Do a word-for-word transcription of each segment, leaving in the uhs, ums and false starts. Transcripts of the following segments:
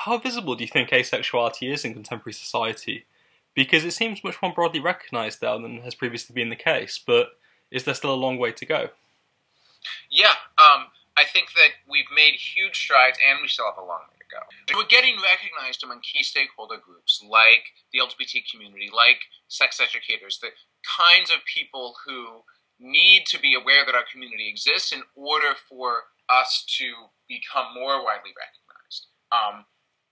how visible do you think asexuality is in contemporary society? Because it seems much more broadly recognised now than has previously been the case, but is there still a long way to go? Yeah, um, I think that we've made huge strides and we still have a long way to go. We're getting recognized among key stakeholder groups like the L G B T community, like sex educators, the kinds of people who need to be aware that our community exists in order for us to become more widely recognized. Um,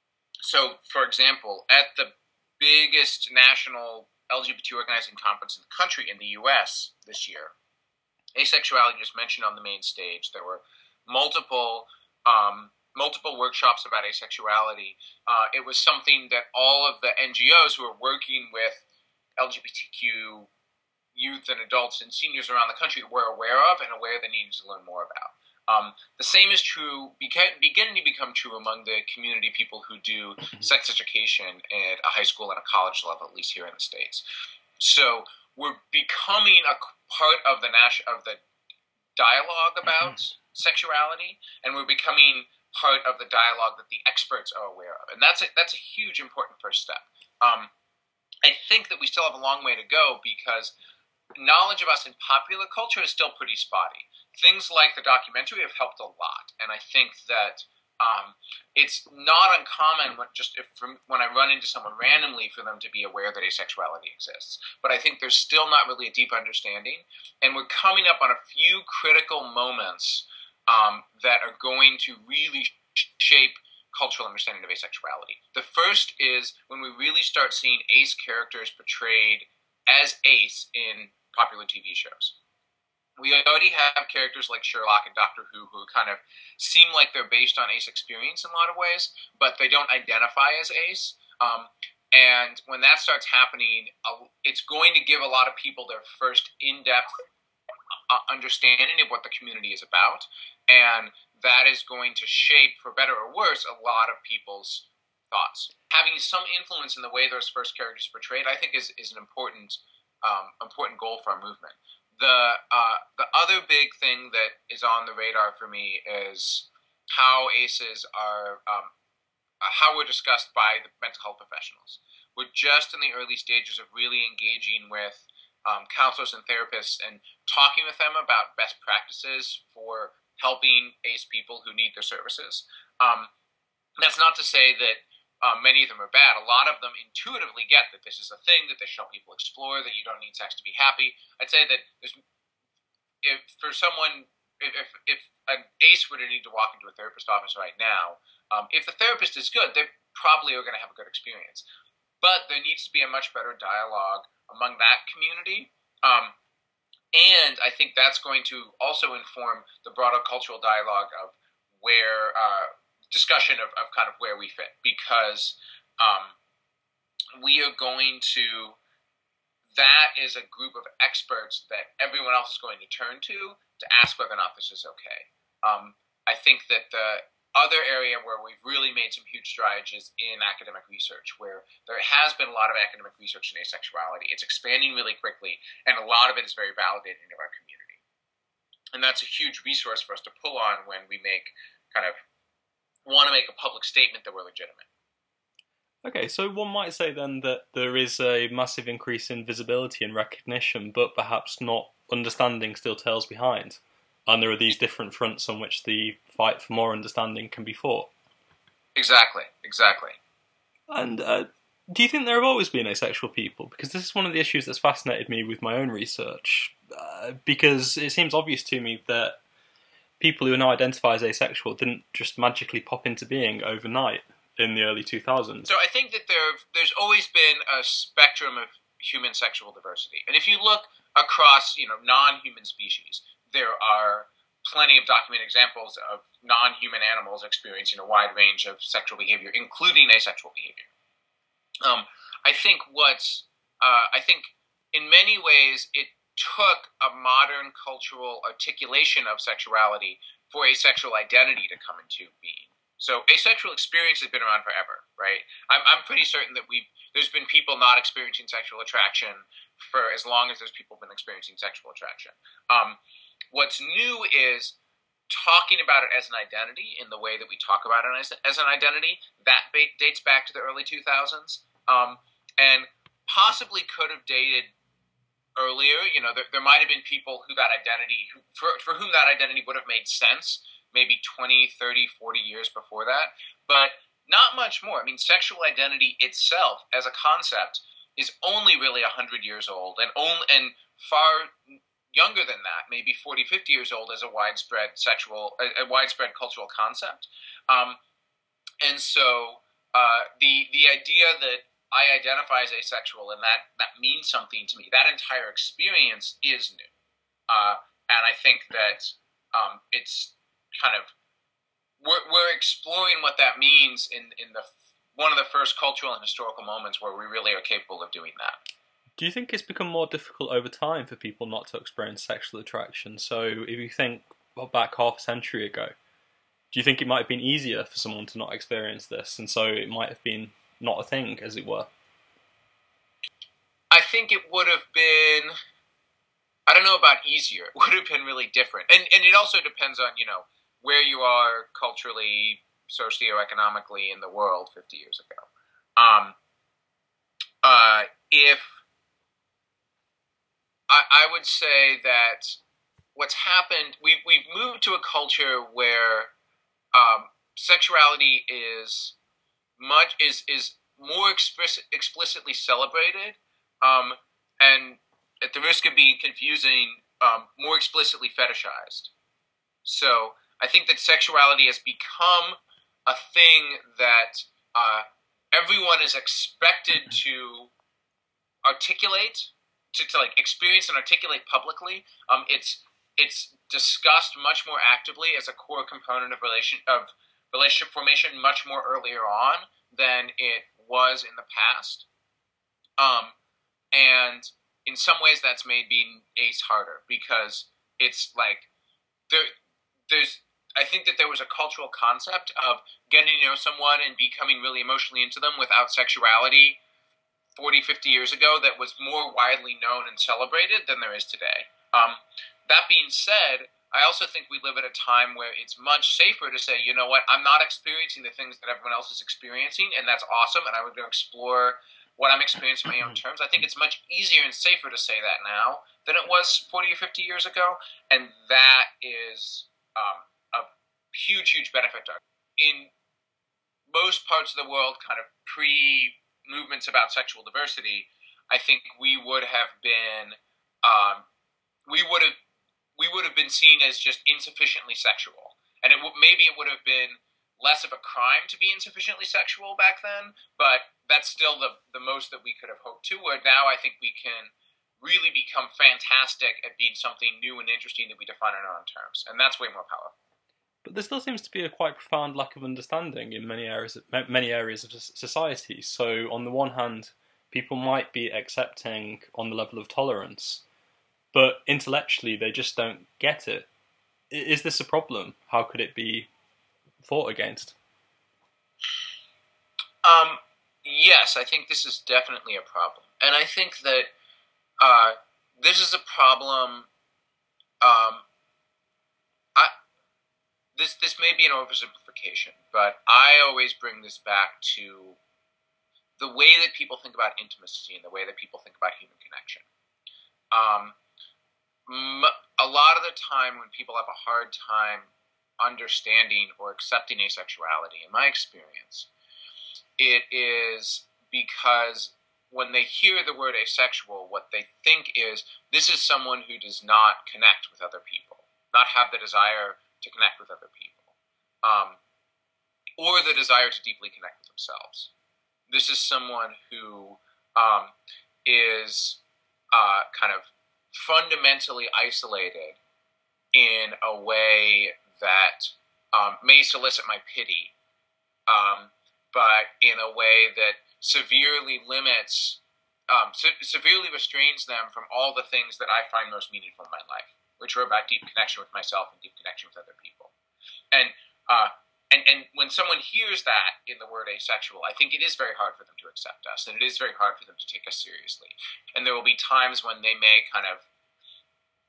so, for example, at the biggest national L G B T organizing conference in the country in the U S this year, asexuality was mentioned on the main stage. There were multiple um, multiple workshops about asexuality. Uh, it was something that all of the N G Os who are working with L G B T Q youth and adults and seniors around the country were aware of and aware they needed to learn more about. Um, the same is true, beca- beginning to become true among the community people who do sex education at a high school and a college level, at least here in the States. So we're becoming a part of the nas- of the dialogue about sexuality, and we're becoming part of the dialogue that the experts are aware of. And that's a, that's a huge, important first step. Um, I think that we still have a long way to go because knowledge of us in popular culture is still pretty spotty. Things like the documentary have helped a lot, and I think that um, it's not uncommon when just if from, when I run into someone randomly for them to be aware that asexuality exists. But I think there's still not really a deep understanding, and we're coming up on a few critical moments um, that are going to really shape cultural understanding of asexuality. The first is when we really start seeing ace characters portrayed as ace in popular T V shows. We already have characters like Sherlock and Doctor Who who kind of seem like they're based on ace experience in a lot of ways, but they don't identify as ace. Um, and when that starts happening, uh, it's going to give a lot of people their first in-depth uh, understanding of what the community is about, and that is going to shape, for better or worse, a lot of people's thoughts. Having some influence in the way those first characters are portrayed, I think, is, is an important um, important goal for our movement. The uh, the other big thing that is on the radar for me is how aces are, um, uh, how we're discussed by the mental health professionals. We're just in the early stages of really engaging with um, counselors and therapists and talking with them about best practices for helping ace people who need their services. Um, that's not to say that Um, many of them are bad. A lot of them intuitively get that this is a thing, that they should help people explore, that you don't need sex to be happy. I'd say that there's, if for someone, if, if, if an ace were to need to walk into a therapist office right now, um, if the therapist is good, they probably are going to have a good experience. But there needs to be a much better dialogue among that community. Um, and I think that's going to also inform the broader cultural dialogue of where, uh, discussion of, of kind of where we fit, because um, we are going to, that is a group of experts that everyone else is going to turn to to ask whether or not this is okay. Um, I think that the other area where we've really made some huge strides is in academic research, where there has been a lot of academic research in asexuality. It's expanding really quickly, and a lot of it is very validating of our community. And that's a huge resource for us to pull on when we make kind of want to make a public statement that we're legitimate. Okay, so one might say then that there is a massive increase in visibility and recognition, but perhaps not understanding still tails behind. And there are these different fronts on which the fight for more understanding can be fought. Exactly, exactly. And uh, do you think there have always been asexual people? Because this is one of the issues that's fascinated me with my own research. Uh, because it seems obvious to me that people who now identify as asexual didn't just magically pop into being overnight in the early two thousands. So I think that there, there's always been a spectrum of human sexual diversity. And if you look across, you know, non-human species, there are plenty of documented examples of non-human animals experiencing a wide range of sexual behavior, including asexual behavior. Um, I think what's, uh, I think in many ways it took a modern cultural articulation of sexuality for asexual identity to come into being. So asexual experience has been around forever, right? I'm I'm pretty certain that we've there's been people not experiencing sexual attraction for as long as there's people been experiencing sexual attraction. Um, what's new is talking about it as an identity in the way that we talk about it as, as an identity, that ba- dates back to the early two thousands, um, and possibly could have dated earlier. You know, there, there might have been people who that identity, who, for, for whom that identity would have made sense maybe twenty, thirty, forty years before that, but not much more. I mean, sexual identity itself as a concept is only really one hundred years old, and only, and far younger than that, maybe forty, fifty years old as a widespread sexual, a, a widespread cultural concept. Um, and so uh, the the idea that I identify as asexual and that, that means something to me, that entire experience is new. Uh, and I think that um, it's kind of, we're, we're exploring what that means in, in the one of the first cultural and historical moments where we really are capable of doing that. Do you think it's become more difficult over time for people not to experience sexual attraction? So if you think well, back half a century ago, do you think it might have been easier for someone to not experience this, and so it might have been not a thing, as it were? I think it would have been, I don't know about easier, it would have been really different. And and it also depends on, you know, where you are culturally, socioeconomically in the world fifty years ago. Um, uh, if I, I would say that what's happened, we've, we've moved to a culture where um, sexuality is much is is more explicit, explicitly celebrated, um, and at the risk of being confusing, um, more explicitly fetishized. So I think that sexuality has become a thing that uh, everyone is expected to articulate, to, to like experience and articulate publicly. Um, it's it's discussed much more actively as a core component of relation of relationship formation much more earlier on than it was in the past. Um, and in some ways, that's made being ace harder because it's like there there's. I think that there was a cultural concept of getting to know someone and becoming really emotionally into them without sexuality forty, fifty years ago that was more widely known and celebrated than there is today. Um, that being said, I also think we live at a time where it's much safer to say, you know what, I'm not experiencing the things that everyone else is experiencing, and that's awesome, and I would go explore what I'm experiencing on my own terms. I think it's much easier and safer to say that now than it was forty or fifty years ago, and that is um, a huge, huge benefit to us. In most parts of the world, kind of pre-movements about sexual diversity, I think we would have been, um, we would have, we would have been seen as just insufficiently sexual, and it w- maybe it would have been less of a crime to be insufficiently sexual back then, but that's still the the most that we could have hoped to. Where now I think we can really become fantastic at being something new and interesting that we define on our own terms, and that's way more powerful. But there still seems to be a quite profound lack of understanding in many areas, many areas of society. So on the one hand, people might be accepting on the level of tolerance, but intellectually they just don't get it. Is this a problem? How could it be fought against? Um, yes, I think this is definitely a problem. And I think that uh, this is a problem... Um, This this may be an oversimplification, but I always bring this back to the way that people think about intimacy and the way that people think about human connection. Um, m- a lot of the time when people have a hard time understanding or accepting asexuality, in my experience, it is because when they hear the word asexual, what they think is, this is someone who does not connect with other people, not have the desire to connect with other people, um, or the desire to deeply connect with themselves. This is someone who um, is uh, kind of fundamentally isolated in a way that um, may solicit my pity, um, but in a way that severely limits, um, se- severely restrains them from all the things that I find most meaningful in my life, which are about deep connection with myself and deep connection with other people. And uh, and and when someone hears that in the word asexual, I think it is very hard for them to accept us, and it is very hard for them to take us seriously. And there will be times when they may kind of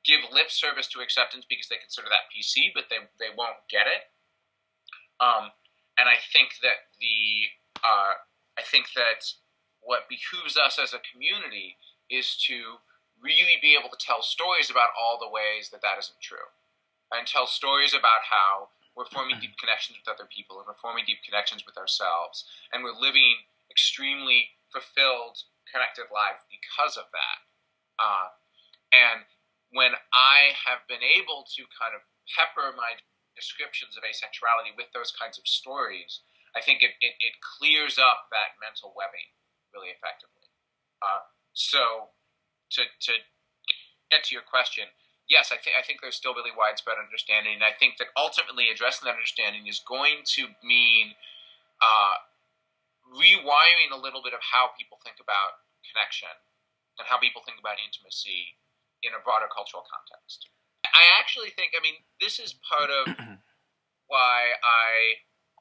give lip service to acceptance because they consider that P C, but they they won't get it. Um, and I think that the uh, I think that what behooves us as a community is to really be able to tell stories about all the ways that that isn't true, and tell stories about how we're forming deep connections with other people, and we're forming deep connections with ourselves, and we're living extremely fulfilled, connected lives because of that. Uh, and when I have been able to kind of pepper my descriptions of asexuality with those kinds of stories, I think it, it, it clears up that mental webbing really effectively. Uh, so to, to get to your question, yes, I think I think there's still really widespread understanding, and I think that ultimately addressing that understanding is going to mean uh, rewiring a little bit of how people think about connection and how people think about intimacy in a broader cultural context. I actually think, I mean, this is part of why I,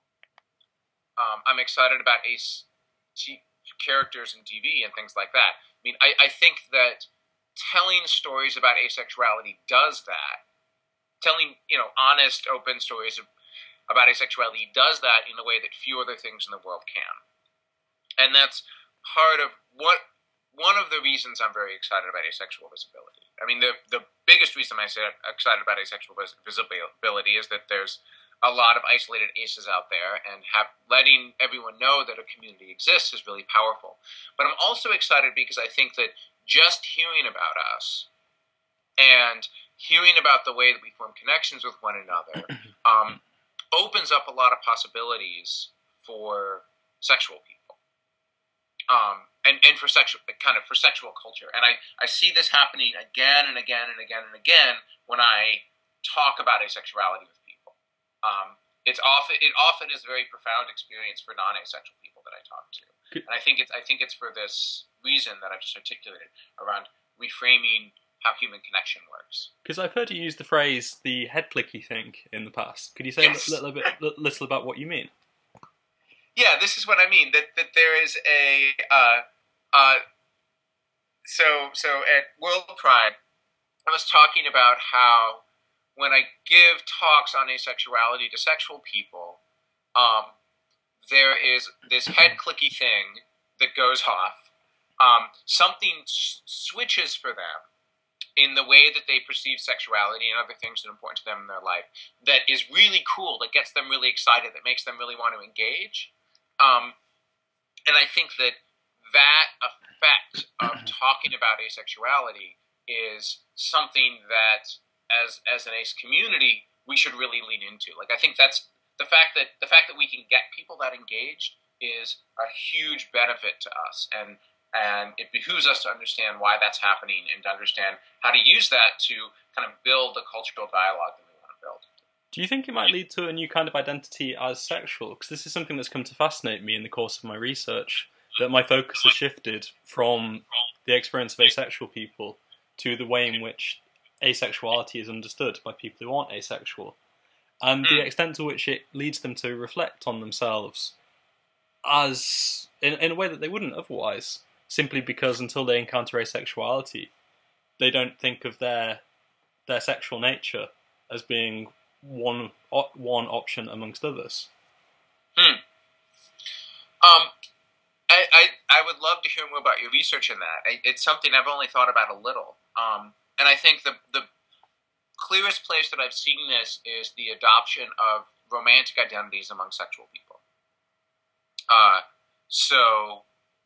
um, I'm excited about ace t- characters in T V and things like that. I mean, I, I think that telling stories about asexuality does that. Telling, you know, honest, open stories of, about asexuality does that in a way that few other things in the world can. And that's part of what, one of the reasons I'm very excited about asexual visibility. I mean, the the biggest reason I'm excited about asexual visibility is that there's a lot of isolated aces out there, and have, letting everyone know that a community exists is really powerful. But I'm also excited because I think that just hearing about us and hearing about the way that we form connections with one another um, opens up a lot of possibilities for sexual people. Um, and, and for sexual, kind of for sexual culture. And I, I see this happening again and again and again and again when I talk about asexuality with people. Um, it's often, it often is a very profound experience for non-asexual people that I talk to. And I think it's, I think it's for this reason that I've just articulated around reframing how human connection works. Because I've heard you use the phrase the head clicky thing in the past. Could you say yes. a little bit, little about what you mean? Yeah, this is what I mean. That that there is a uh, uh, so so at World Pride, I was talking about how when I give talks on asexuality to sexual people, um, there is this head clicky thing that goes off. Um, something s- switches for them in the way that they perceive sexuality and other things that are important to them in their life. That is really cool. That gets them really excited. That makes them really want to engage. Um, and I think that that effect of talking about asexuality is something that, as as an ace community, we should really lean into. Like, I think that's the fact that the fact that we can get people that engaged is a huge benefit to us, and and it behooves us to understand why that's happening and to understand how to use that to kind of build the cultural dialogue that we want to build. Do you think it might lead to a new kind of identity as sexual? Because this is something that's come to fascinate me in the course of my research, that my focus has shifted from the experience of asexual people to the way in which asexuality is understood by people who aren't asexual, and the extent to which it leads them to reflect on themselves as in, in a way that they wouldn't otherwise, simply because until they encounter asexuality, they don't think of their their sexual nature as being one one option amongst others. Hmm. Um, I, I I would love to hear more about your research in that. I, it's something I've only thought about a little. Um, and I think the the clearest place that I've seen this is the adoption of romantic identities among sexual people. Uh, so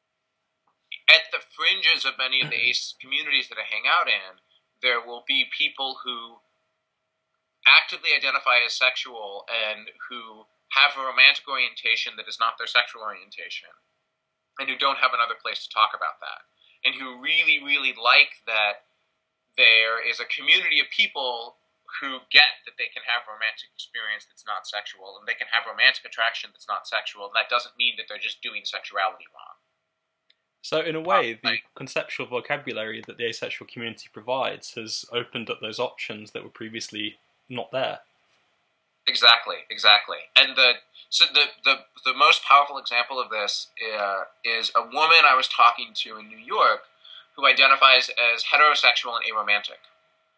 at the fringes of many of the ace communities that I hang out in, there will be people who actively identify as sexual and who have a romantic orientation that is not their sexual orientation, and who don't have another place to talk about that, and who really, really like that there is a community of people who get that they can have a romantic experience that's not sexual, and they can have romantic attraction that's not sexual, and that doesn't mean that they're just doing sexuality wrong. So in a way, um, the like, conceptual vocabulary that the asexual community provides has opened up those options that were previously not there. Exactly, exactly. And the so the the, the most powerful example of this uh, is a woman I was talking to in New York who identifies as heterosexual and aromantic.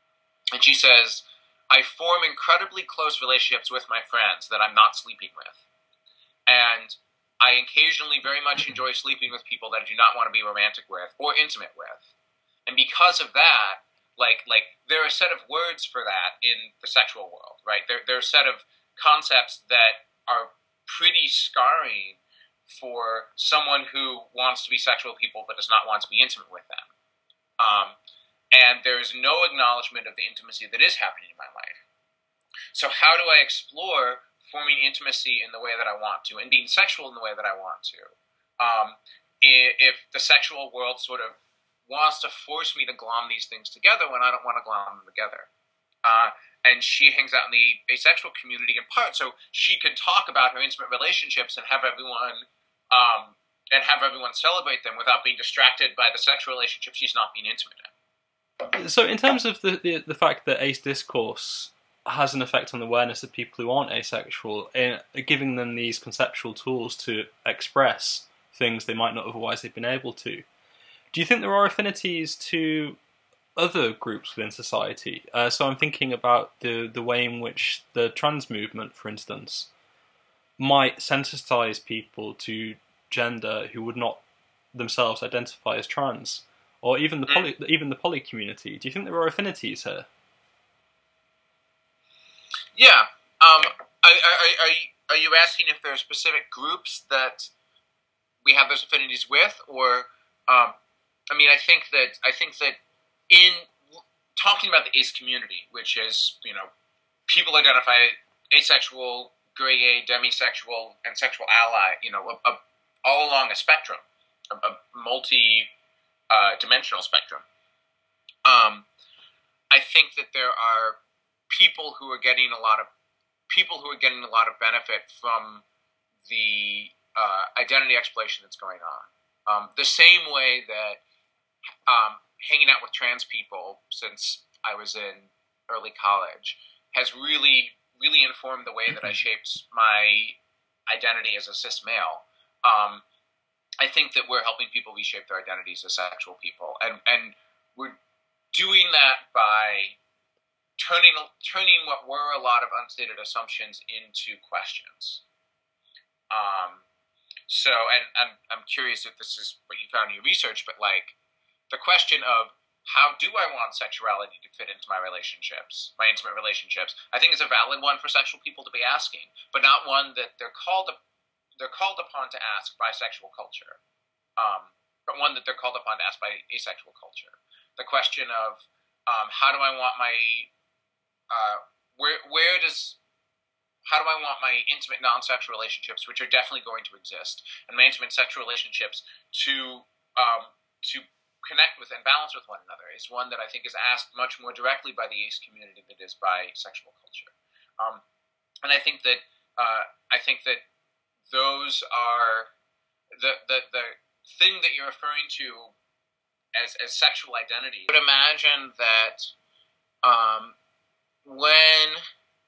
And she says, I form incredibly close relationships with my friends that I'm not sleeping with. And I occasionally very much enjoy sleeping with people that I do not want to be romantic with or intimate with. And because of that, like, like there are a set of words for that in the sexual world, right? There, there are a set of concepts that are pretty scarring for someone who wants to be sexual with people but does not want to be intimate with them. Um, and there's no acknowledgement of the intimacy that is happening in my life. So how do I explore forming intimacy in the way that I want to, and being sexual in the way that I want to? Um, if the sexual world sort of wants to force me to glom these things together when I don't want to glom them together. Uh, and she hangs out in the asexual community in part so she can talk about her intimate relationships and have everyone um, and have everyone celebrate them without being distracted by the sexual relationship she's not being intimate in. So in terms of the, the, the fact that ace discourse has an effect on the awareness of people who aren't asexual, in giving them these conceptual tools to express things they might not otherwise have been able to, do you think there are affinities to other groups within society? Uh, so I'm thinking about the, the way in which the trans movement, for instance, might sensitize people to gender who would not themselves identify as trans, or even the poly, even the poly community. Do you think there are affinities here? Yeah. Um, are, are, are, are you asking if there are specific groups that we have those affinities with, or um, I mean, I think that I think that in talking about the ace community, which is, you know, people identify asexual, gray A, demisexual, and sexual ally, you know, a, a, all along a spectrum, a, a multi uh, dimensional spectrum. Um, I think that there are people who are getting a lot of people who are getting a lot of benefit from the uh, identity exploration that's going on. Um, the same way that um, hanging out with trans people since I was in early college has really, really informed the way that I shaped my identity as a cis male. Um, I think that we're helping people reshape their identities as sexual people, and and we're doing that by turning turning what were a lot of unstated assumptions into questions. Um, so, and I'm I'm curious if this is what you found in your research, but like the question of how do I want sexuality to fit into my relationships, my intimate relationships, I think is a valid one for sexual people to be asking, but not one that they're called they're called upon to ask by sexual culture, um, but one that they're called upon to ask by asexual culture. The question of um, how do I want my Uh, where where does how do I want my intimate non-sexual relationships, which are definitely going to exist, and my intimate sexual relationships to um, to connect with and balance with one another, is one that I think is asked much more directly by the ace community than it is by sexual culture. Um, and I think that uh, I think that those are the the the thing that you're referring to as as sexual identity. I would imagine that. Um, When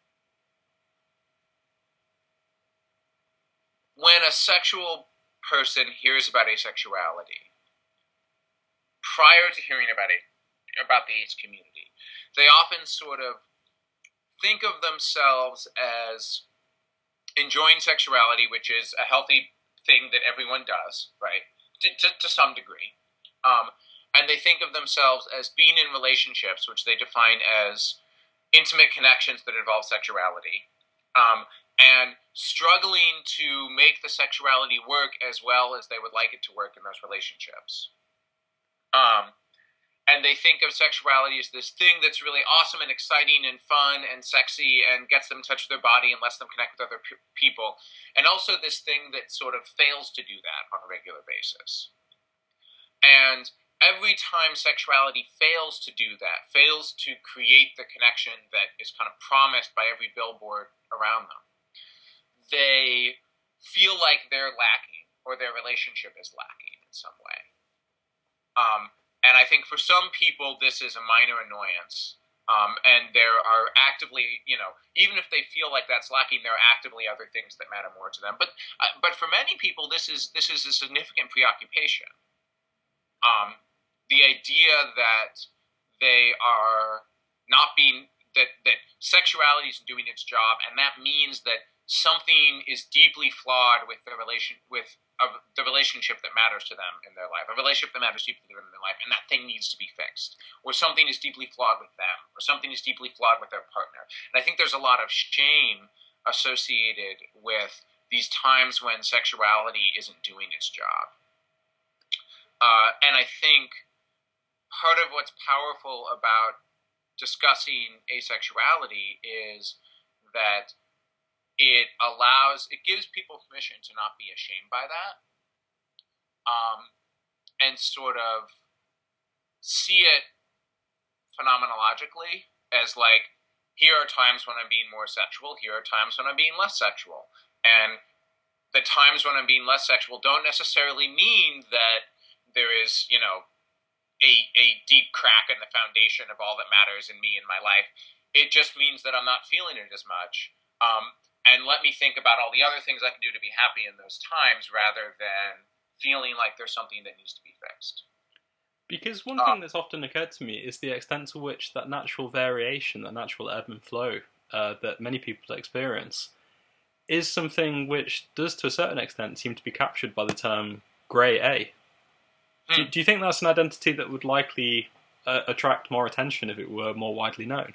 when a sexual person hears about asexuality, prior to hearing about it, about the ace community, they often sort of think of themselves as enjoying sexuality, which is a healthy thing that everyone does, right, to, to, to some degree. Um, and they think of themselves as being in relationships, which they define as intimate connections that involve sexuality, um, and struggling to make the sexuality work as well as they would like it to work in those relationships. Um, and they think of sexuality as this thing that's really awesome and exciting and fun and sexy and gets them in touch with their body and lets them connect with other p- people, and also this thing that sort of fails to do that on a regular basis. And every time sexuality fails to do that, fails to create the connection that is kind of promised by every billboard around them, they feel like they're lacking or their relationship is lacking in some way. Um, and I think for some people, this is a minor annoyance. Um, and there are actively, you know, even if they feel like that's lacking, there are actively other things that matter more to them. But uh, but for many people, this is this is a significant preoccupation. Um, The idea that they are not being that that sexuality isn't doing its job, and that means that something is deeply flawed with the relation with uh, the relationship that matters to them in their life, a relationship that matters deeply to them in their life, and that thing needs to be fixed, or something is deeply flawed with them, or something is deeply flawed with their partner. And I think there's a lot of shame associated with these times when sexuality isn't doing its job. Uh, and I think part of what's powerful about discussing asexuality is that it allows, it gives people permission to not be ashamed by that, um, and sort of see it phenomenologically as like, here are times when I'm being more sexual, here are times when I'm being less sexual. And the times when I'm being less sexual don't necessarily mean that there is, you know, a, a deep crack in the foundation of all that matters in me in my life. It just means that I'm not feeling it as much. Um, and let me think about all the other things I can do to be happy in those times rather than feeling like there's something that needs to be fixed. Because one thing that's often occurred to me is the extent to which that natural variation, that natural ebb and flow uh, that many people experience, is something which does, to a certain extent, seem to be captured by the term grey A. Hmm. Do, do you think that's an identity that would likely uh, attract more attention if it were more widely known?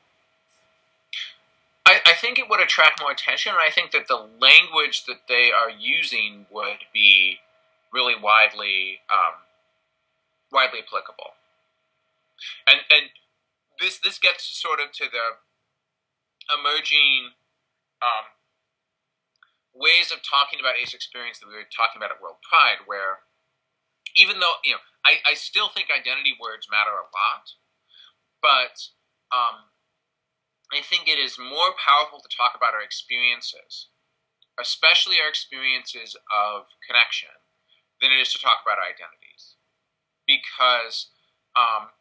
I, I think it would attract more attention, and I think that the language that they are using would be really widely um, widely applicable. And and this this gets sort of to the emerging um, ways of talking about ace experience that we were talking about at World Pride, where even though, you know, I, I still think identity words matter a lot, but um, I think it is more powerful to talk about our experiences, especially our experiences of connection, than it is to talk about our identities. Because um,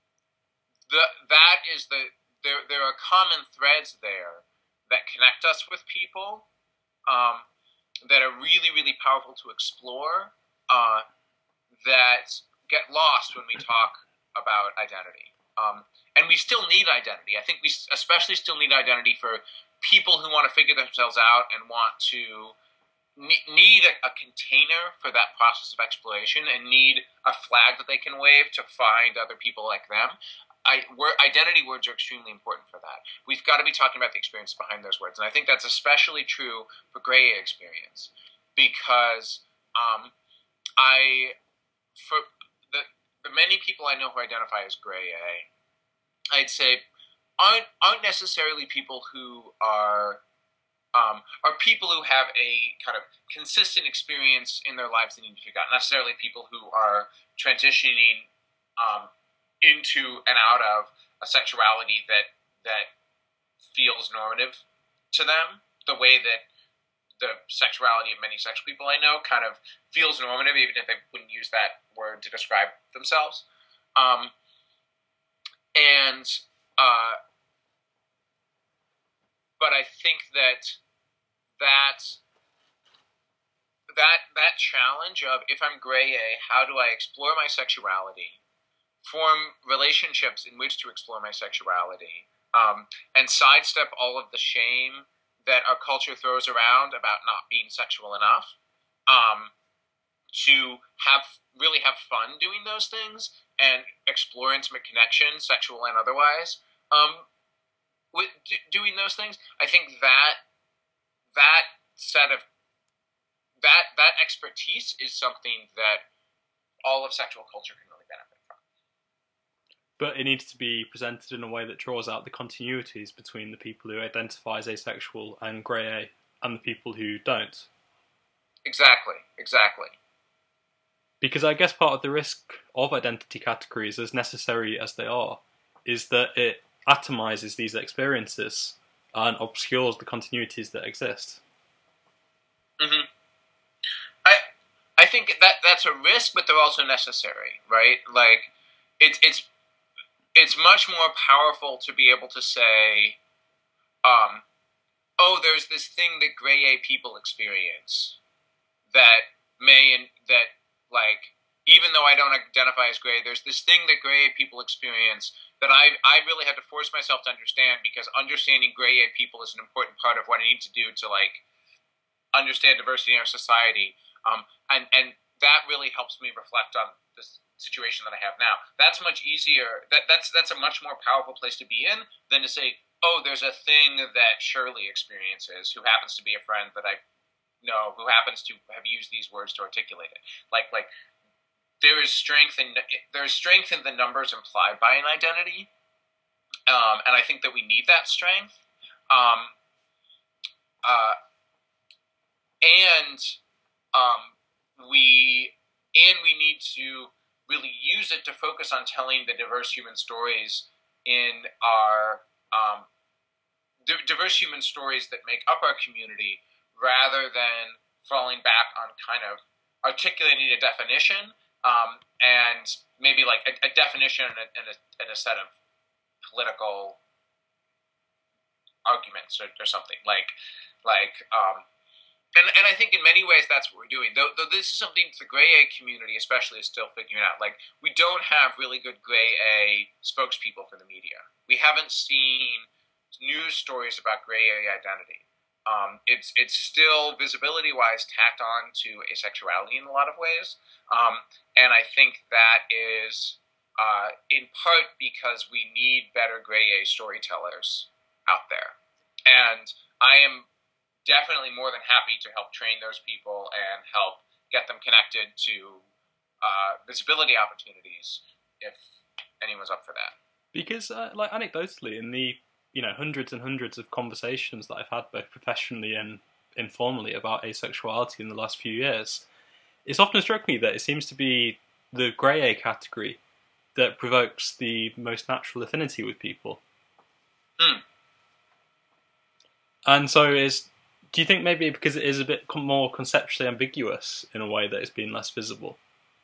the that is the there there are common threads there that connect us with people, um, that are really, really powerful to explore, uh, that get lost when we talk about identity. Um, and we still need identity. I think we especially still need identity for people who want to figure themselves out and want to ne- need a, a container for that process of exploration and need a flag that they can wave to find other people like them. I, word, identity words are extremely important for that. We've got to be talking about the experience behind those words. And I think that's especially true for grey A experience, because um, I, for the, the many people I know who identify as grey A, I'd say aren't aren't necessarily people who are um, are people who have a kind of consistent experience in their lives that need to be forgotten. Not necessarily people who are transitioning um, into and out of a sexuality that that feels normative to them, the way that the sexuality of many sexual people I know kind of feels normative, even if they wouldn't use that word to describe themselves. Um, and uh, but I think that that that that challenge of, if I'm grey A, how do I explore my sexuality, form relationships in which to explore my sexuality, um, and sidestep all of the shame that our culture throws around about not being sexual enough, um, to have really have fun doing those things and explore intimate connection, sexual and otherwise, um, with d- doing those things. I think that that set of that that expertise is something that all of sexual culture can really benefit from. But it needs to be presented in a way that draws out the continuities between the people who identify as asexual and grey A and the people who don't. Exactly, exactly. Because I guess part of the risk of identity categories, as necessary as they are, is that it atomizes these experiences and obscures the continuities that exist. Mm-hmm. I I think that that's a risk, but they're also necessary, right? Like, it's it's it's much more powerful to be able to say, um, oh, there's this thing that grey A people experience that may and that like even though I don't identify as gray, there's this thing that gray people experience that I I really had to force myself to understand, because understanding gray people is an important part of what I need to do to like understand diversity in our society. Um, and and that really helps me reflect on this situation that I have now. That's much easier. That that's that's a much more powerful place to be in than to say, oh, there's a thing that Shirley experiences, who happens to be a friend that I know, who happens to have used these words to articulate it. Like like there is strength in there is strength in the numbers implied by an identity, um, and I think that we need that strength. Um, uh, and um, we and we need to really use it to focus on telling the diverse human stories in our um, di- diverse human stories that make up our community, rather than falling back on kind of articulating a definition, um, and maybe like a, a definition and a, and, a, and a set of political arguments or, or something like like. Um, And and I think in many ways that's what we're doing. Though, though this is something the Gray A community especially is still figuring out. Like, we don't have really good Gray A spokespeople for the media. We haven't seen news stories about Gray A identity. Um, it's it's still visibility-wise tacked on to asexuality in a lot of ways. Um, and I think that is uh, in part because we need better Gray A storytellers out there. And I am definitely more than happy to help train those people and help get them connected to uh, visibility opportunities if anyone's up for that. Because, uh, like, anecdotally, in the you know hundreds and hundreds of conversations that I've had both professionally and informally about asexuality in the last few years, it's often struck me that it seems to be the Grey A category that provokes the most natural affinity with people. Hmm. And so is. Do you think maybe because it is a bit more conceptually ambiguous in a way that it's been less visible?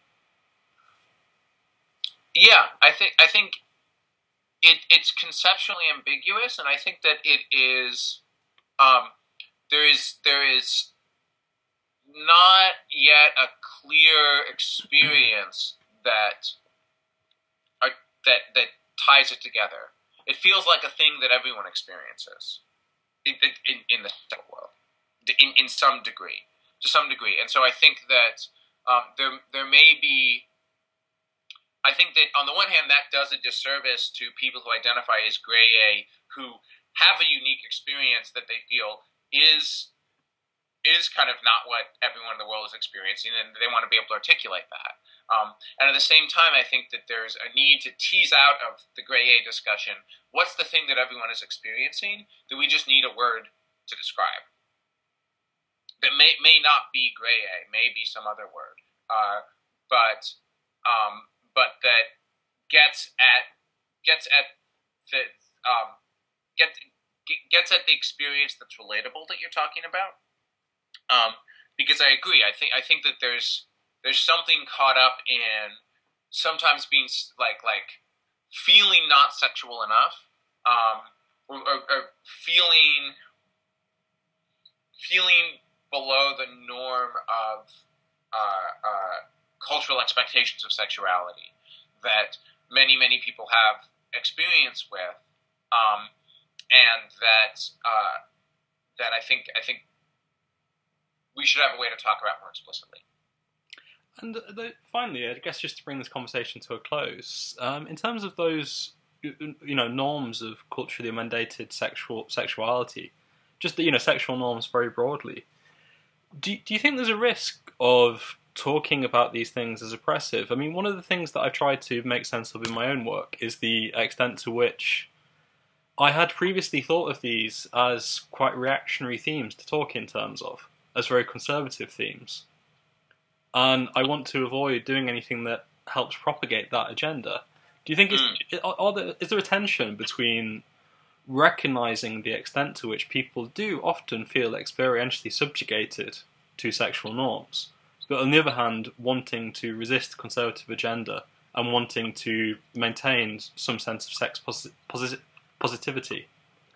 Yeah, I think I think it it's conceptually ambiguous, and I think that it is um, there is there is not yet a clear experience that are, that that ties it together. It feels like a thing that everyone experiences in in, in the world. In, in some degree, to some degree, and so I think that um, there there may be. I think that on the one hand, that does a disservice to people who identify as Gray A, who have a unique experience that they feel is is kind of not what everyone in the world is experiencing, and they want to be able to articulate that. Um, and at the same time, I think that there's a need to tease out of the Gray A discussion what's the thing that everyone is experiencing that we just need a word to describe. That may may not be Gray A, may be some other word, uh, but um, but that gets at gets at the um, gets gets at the experience that's relatable that you're talking about. Um, because I agree, I think I think that there's there's something caught up in sometimes being like like feeling not sexual enough, um, or, or, or feeling feeling. below the norm of uh, uh, cultural expectations of sexuality that many, many people have experience with, um, and that uh, that I think I think we should have a way to talk about more explicitly. And the, finally, I guess just to bring this conversation to a close, um, in terms of those you know norms of culturally mandated sexual sexuality, just the, you know sexual norms very broadly. Do, do you think there's a risk of talking about these things as oppressive? I mean, one of the things that I tried to make sense of in my own work is the extent to which I had previously thought of these as quite reactionary themes to talk in terms of, as very conservative themes. And I want to avoid doing anything that helps propagate that agenda. Do you think, it's, are, are there, is there a tension between recognizing the extent to which people do often feel experientially subjugated to sexual norms, but on the other hand, wanting to resist the conservative agenda and wanting to maintain some sense of sex posi- posi- positivity?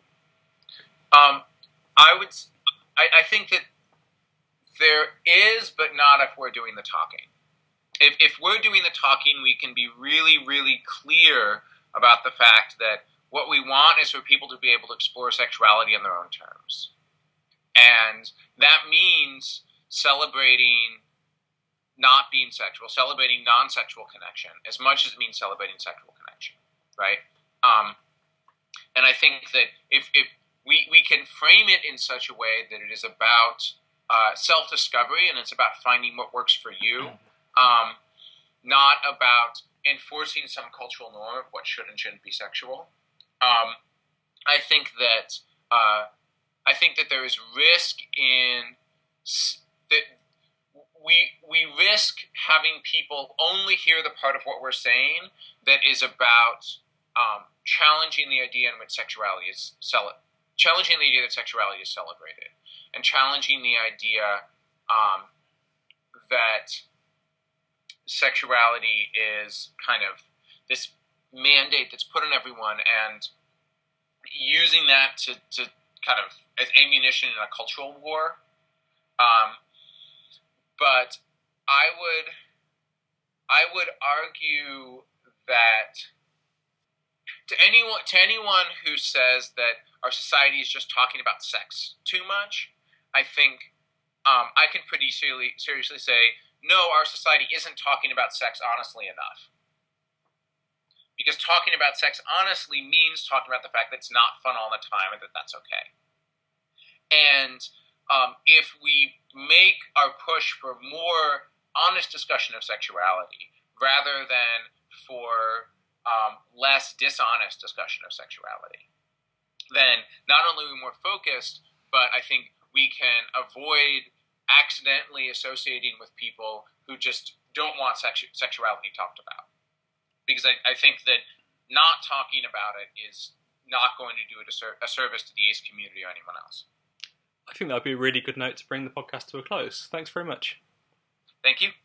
Um, I would, I, I think that there is, but not if we're doing the talking. if, if we're doing the talking, we can be really, really clear about the fact that what we want is for people to be able to explore sexuality on their own terms. And that means celebrating not being sexual, celebrating non-sexual connection, as much as it means celebrating sexual connection, right? Um, and I think that if, if we, we can frame it in such a way that it is about uh, self-discovery and it's about finding what works for you, um, not about enforcing some cultural norm of what should and shouldn't be sexual. Um, I think that uh, I think that there is risk in that we we risk having people only hear the part of what we're saying that is about um, challenging the idea in which sexuality is cel- challenging the idea that sexuality is celebrated, and challenging the idea um, that sexuality is kind of this mandate that's put on everyone, and using that to, to kind of as ammunition in a cultural war. Um, but I would I would argue that to anyone to anyone who says that our society is just talking about sex too much, I think um, I can pretty seriously seriously say, no, our society isn't talking about sex honestly enough. Because talking about sex honestly means talking about the fact that it's not fun all the time and that that's okay. And um, if we make our push for more honest discussion of sexuality rather than for um, less dishonest discussion of sexuality, then not only are we more focused, but I think we can avoid accidentally associating with people who just don't want sexu- sexuality talked about. Because I, I think that not talking about it is not going to do it a, ser- a service to the ace community or anyone else. I think that would be a really good note to bring the podcast to a close. Thanks very much. Thank you.